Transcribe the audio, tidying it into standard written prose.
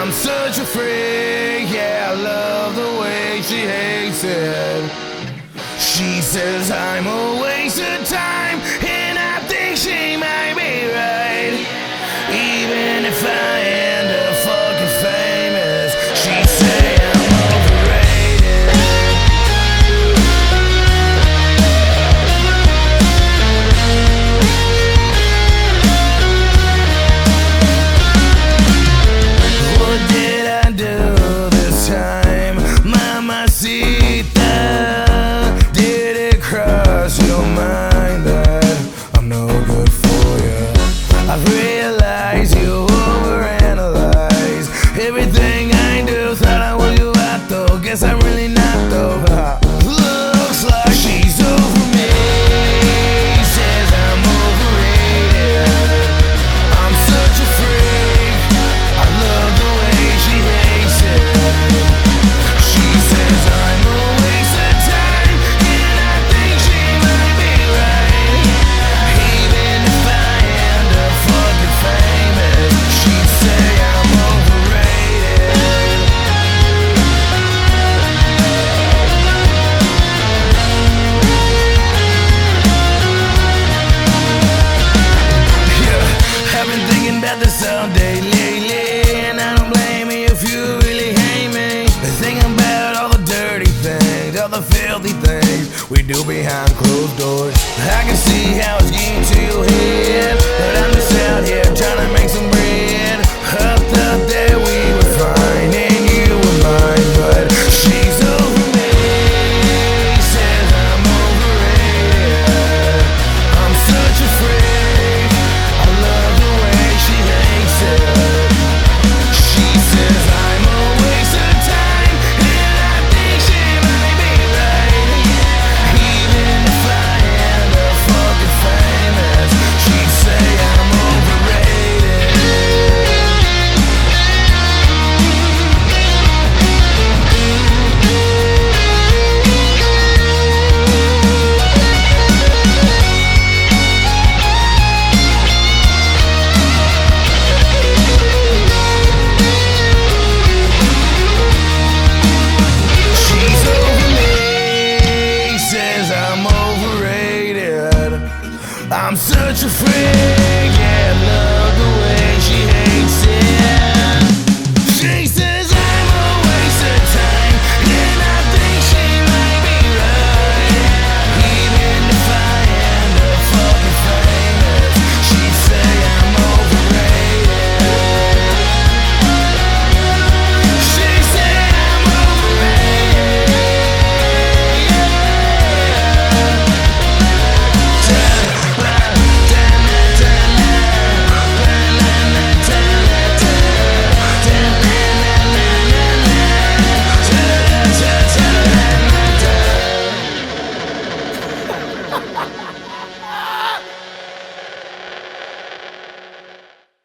I'm such a freak, yeah, I love the way she hates it. She says I'm a waste of time, and I think she might be right. Even if I end up fucking famous, she say I'm overrated. What did I do this time, Mamacita? Did it cross your mind that I'm no good for you? I've realized you overanalyze everything I do. Thought I was you out though, guess I'm really not though. Looks like she's over me, says I'm overrated. I'm such a freak, I love the way she hates it. She says I'm a waste of time, and I think she might be right. Even if I end up fucking famous, she'd say I'm overrated. Yeah, I've been thinking about this all day lately, and I don't blame you if you really hate me. Been thinking about all the dirty things, all the filthy things we do behind closed doors. I can see how it's getting to your head, but I'm just out here trying to make some bread. I thought that we were fine and you were mine, but she's over me, says I'm overrated. I'm such a freak, I love the way she hates it. She says I'm a waste of time, and I think she might be right. Even if I end up fucking famous, she'd say I'm overrated. She's over me, says I'm overrated. I'm such a freak.